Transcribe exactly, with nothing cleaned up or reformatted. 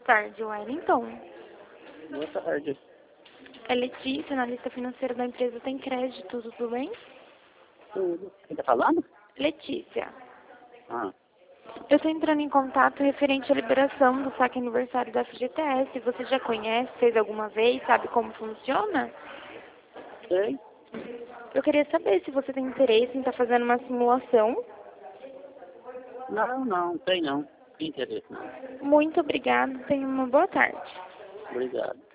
tarde, Wellington. Boa tarde. É Letícia, analista financeira da empresa Tem Crédito, tudo bem? Tudo. Quem tá falando? Letícia. Ah, Eu estou entrando em contato referente à liberação do saque aniversário da F G T S. Você já conhece, fez alguma vez, sabe como funciona? sei. Eu queria saber se você tem interesse em estar fazendo uma simulação. Não, não, tem não. Tem interesse não. Muito obrigada, tenha uma boa tarde. Obrigado.